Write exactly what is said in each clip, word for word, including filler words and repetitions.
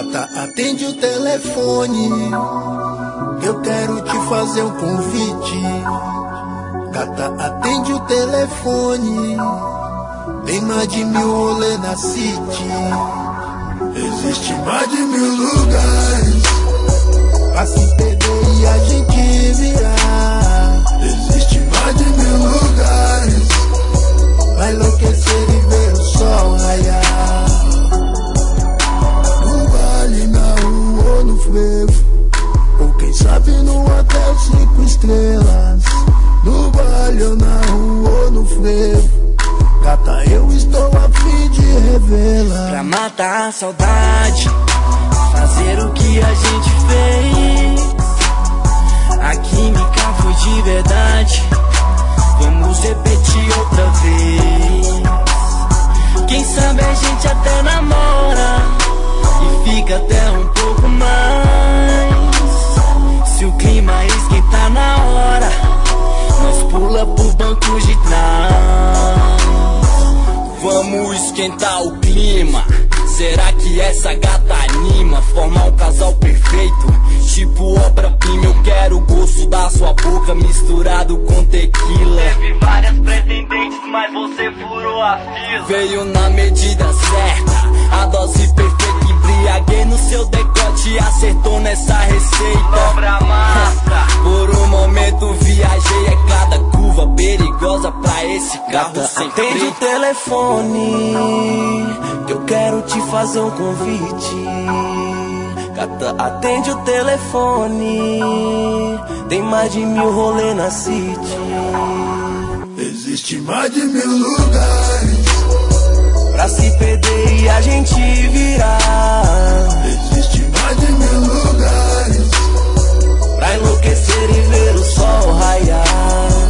Gata, atende o telefone, eu quero te fazer um convite. Gata, atende o telefone, tem mais de mil rolê na city. Existe mais de mil lugares pra se perder e a gente virar. Existe mais de mil lugares pra enlouquecer e ver o sol raiar. No vale, na rua ou no frevo, ou quem sabe no hotel cinco estrelas. No vale ou na rua ou no frevo, gata, eu estou a fim de revelar. Pra matar a saudade, fazer o que a gente fez. A química foi de verdade, vamos repetir outra vez. Quem sabe a gente até namora e fica até um pouco mais. Se o clima esquentar na hora, nós pula pro banco de trás. Vamos esquentar o clima. Será que essa gata anima? Formar um casal perfeito, tipo obra-prima. Eu quero o gosto da sua boca misturado com tequila. Teve várias pretendentes, mas você furou a fila. Veio na medida certa, a dose perfeita. Embriaguei no seu decote e acertou nessa receita. Dobra massa. Por um momento viajei, é cada curva perigosa pra esse carro. Gata, sem atende freio. O telefone, que eu quero te fazer um convite. Gata, atende o telefone, tem mais de mil rolê na city. Existe mais de mil lugares pra se perder e a gente virar. Existe mais de mil lugares pra enlouquecer e ver o sol raiar.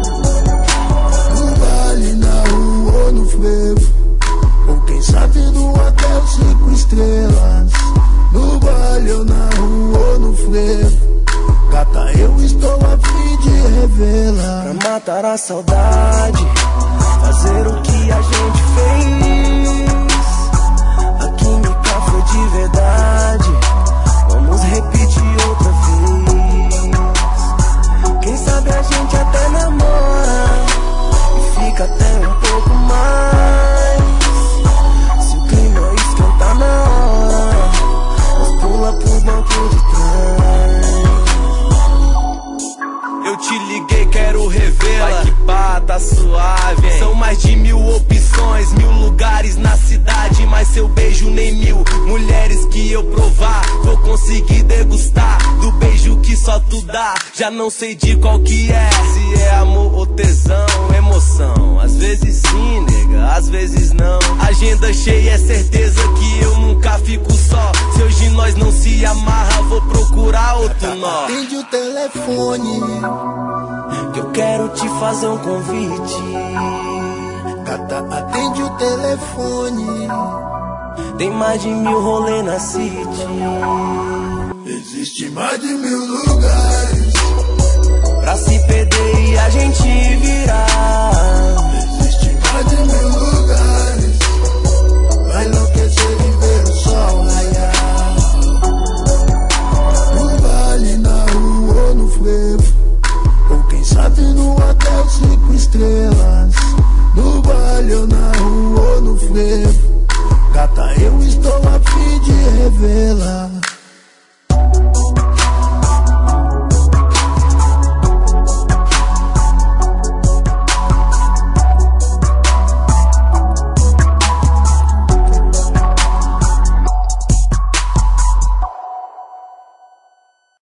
No vale, na rua ou no frevo, ou quem sabe no hotel cinco estrelas. No vale ou na rua ou no frevo, gata, eu estou a fim de revelar. Pra matar a saudade, fazer o que a gente fez. A química foi de verdade, vamos repetir outra vez. Quem sabe a gente até namora e fica até um pouco mais. Se o clima esquentar na hora, nós pula pro banco de trás. Eu te liguei, quero revela. Vai que pá, tá suave, hein? São mais de mil opções, mil lugares na cidade, mas seu beijo nem mil mulheres que eu provar vou conseguir degustar do beijo que só tu dá. Já não sei de qual que é, se é amor ou tesão, emoção. Às vezes sim, nega, às vezes não. Agenda cheia, é certeza que eu nunca fico só. Se hoje nós não se amarra, vou procurar outro nó. Atende o telefone, que eu quero te fazer um convite. gata, atende o telefone, tem mais de mil rolê na city. existe mais de mil lugares pra se perder e a gente virar. Existe mais de mil lugares pra enlouquecer e ver o sol raiar. No vale, na rua ou no frevo, ou quem sabe no hotel cinco estrelas. No vale ou na rua ou no frevo, gata, eu estou a fim de revelar.